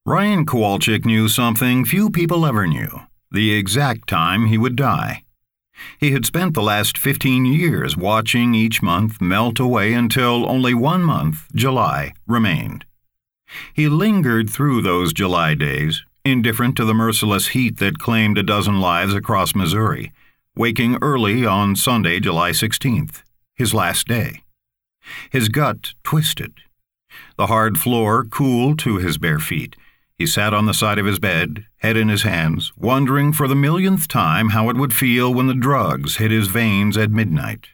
Ryan Kowalczyk knew something few people ever knew: the exact time he would die. He had spent the last 15 years watching each month melt away until only 1 month, July, remained. He lingered through those July days, indifferent to the merciless heat that claimed a dozen lives across Missouri, waking early on Sunday, July 16th, his last day. His gut twisted. The hard floor cooled to his bare feet. He sat on the side of his bed, head in his hands, wondering for the millionth time how it would feel when the drugs hit his veins at midnight.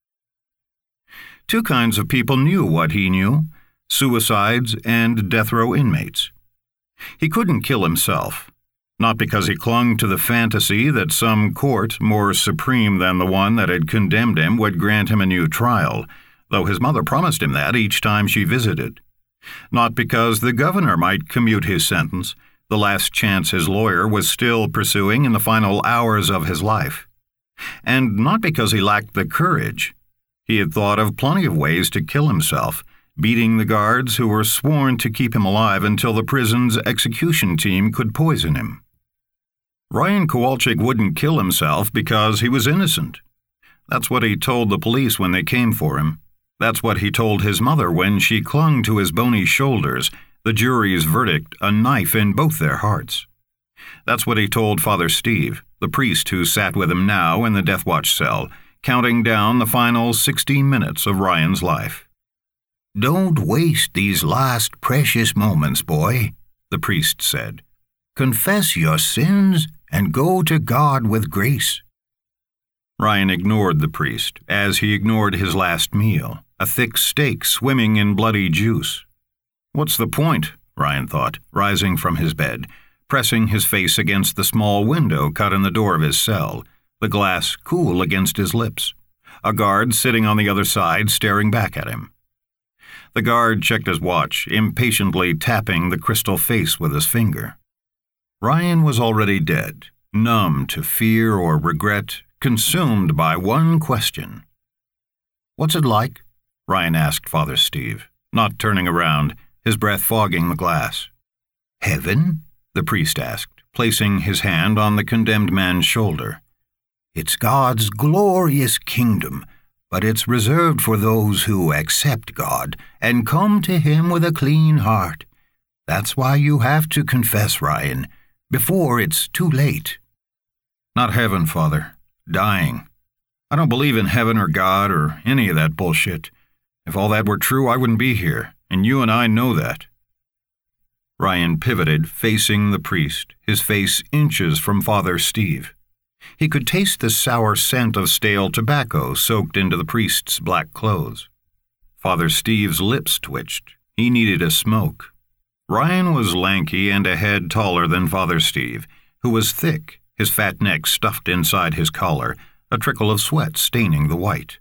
Two kinds of people knew what he knew: suicides and death row inmates. He couldn't kill himself, not because he clung to the fantasy that some court more supreme than the one that had condemned him would grant him a new trial, though his mother promised him that each time she visited. Not because the governor might commute his sentence, the last chance his lawyer was still pursuing in the final hours of his life. And not because he lacked the courage. He had thought of plenty of ways to kill himself, beating the guards who were sworn to keep him alive until the prison's execution team could poison him. Ryan Kowalczyk wouldn't kill himself because he was innocent. That's what he told the police when they came for him. That's what he told his mother when she clung to his bony shoulders, the jury's verdict a knife in both their hearts. That's what he told Father Steve, the priest who sat with him now in the death watch cell, counting down the final 60 minutes of Ryan's life. "Don't waste these last precious moments, boy," the priest said. "Confess your sins and go to God with grace." Ryan ignored the priest, as he ignored his last meal, a thick steak swimming in bloody juice. What's the point, Ryan thought, rising from his bed, pressing his face against the small window cut in the door of his cell, the glass cool against his lips, a guard sitting on the other side staring back at him. The guard checked his watch, impatiently tapping the crystal face with his finger. Ryan was already dead, numb to fear or regret, consumed by one question. "What's it like?" Ryan asked Father Steve, not turning around, his breath fogging the glass. "Heaven?" the priest asked, placing his hand on the condemned man's shoulder. "It's God's glorious kingdom, but it's reserved for those who accept God and come to Him with a clean heart. That's why you have to confess, Ryan, before it's too late." "Not heaven, Father. Dying. I don't believe in heaven or God or any of that bullshit. If all that were true, I wouldn't be here, and you and I know that." Ryan pivoted, facing the priest, his face inches from Father Steve. He could taste the sour scent of stale tobacco soaked into the priest's black clothes. Father Steve's lips twitched. He needed a smoke. Ryan was lanky and a head taller than Father Steve, who was thick, his fat neck stuffed inside his collar, a trickle of sweat staining the white.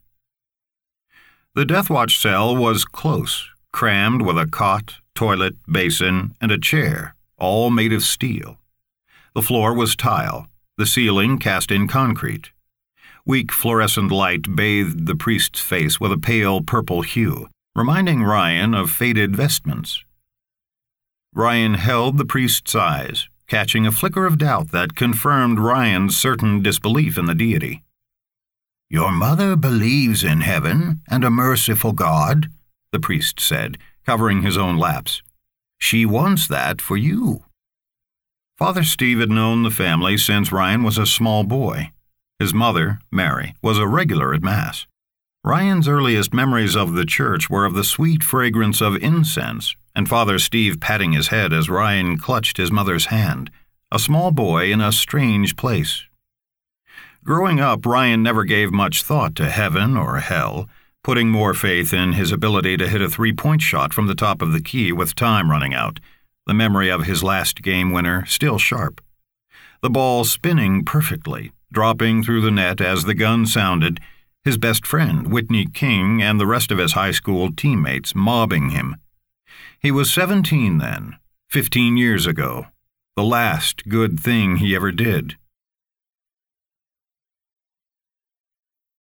The death watch cell was close, crammed with a cot, toilet, basin, and a chair, all made of steel. The floor was tile, the ceiling cast in concrete. Weak fluorescent light bathed the priest's face with a pale purple hue, reminding Ryan of faded vestments. Ryan held the priest's eyes, catching a flicker of doubt that confirmed Ryan's certain disbelief in the deity. "Your mother believes in heaven and a merciful God," the priest said, covering his own lapse. "She wants that for you." Father Steve had known the family since Ryan was a small boy. His mother, Mary, was a regular at Mass. Ryan's earliest memories of the church were of the sweet fragrance of incense, and Father Steve patting his head as Ryan clutched his mother's hand, a small boy in a strange place. Growing up, Ryan never gave much thought to heaven or hell, putting more faith in his ability to hit a three-point shot from the top of the key with time running out, the memory of his last game winner still sharp. The ball spinning perfectly, dropping through the net as the gun sounded, his best friend, Whitney King, and the rest of his high school teammates mobbing him. He was 17 then, 15 years ago, the last good thing he ever did.